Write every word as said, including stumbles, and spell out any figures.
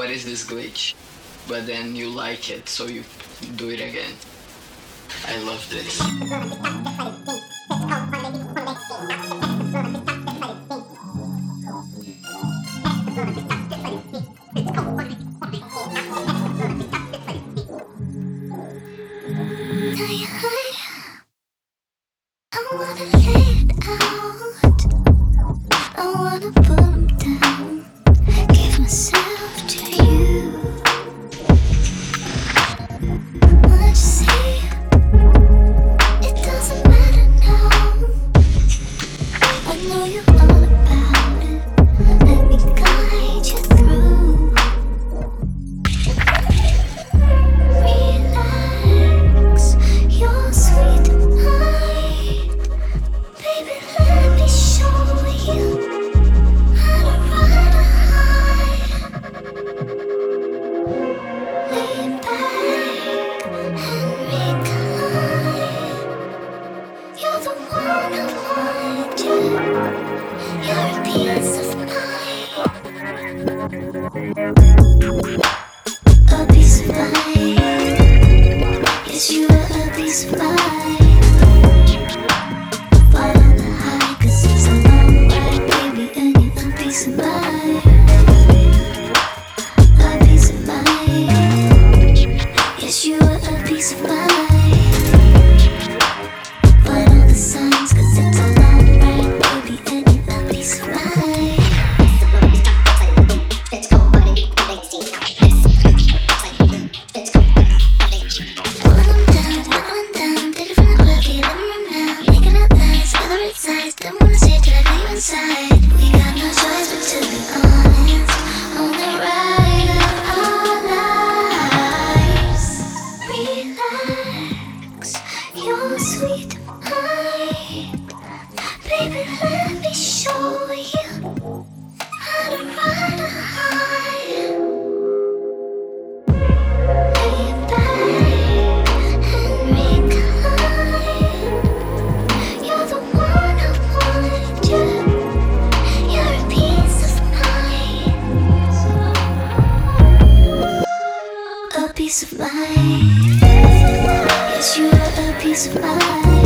what is this glitch? But then you like it, so you do it again. I love this. I wanna lay it out. I wanna pull them down. Give myself to you. What you see, it doesn't matter now. I know you're all about it. Let me guide you through. Relax, you're sweet mind. Baby, let me show you how to ride a high. Lay back and recline. You're the one I want you. You're a peace of mind. A peace of mind. Yes, you are a peace of mind. Follow the high, 'cause it's a long ride, baby, and you're a peace of mind. A peace of mind. Yes, you are a peace of mind. Follow the signs, 'cause it's a long ride, baby, and you're a peace of mind. Let's go, buddy. Let's go. Pull them down, pull them down. Take it from the club, keep them around. Making up lines, gather its size. Don't wanna see it till I feel you inside. We got no choice but to be honest. On the ride of our lives. Relax, you're sweet mind. Baby, let me show you how to ride a high. Lay back and recline. You're the one I want you. You're a peace of mind. A peace of mind. Yes, you are a peace of mind.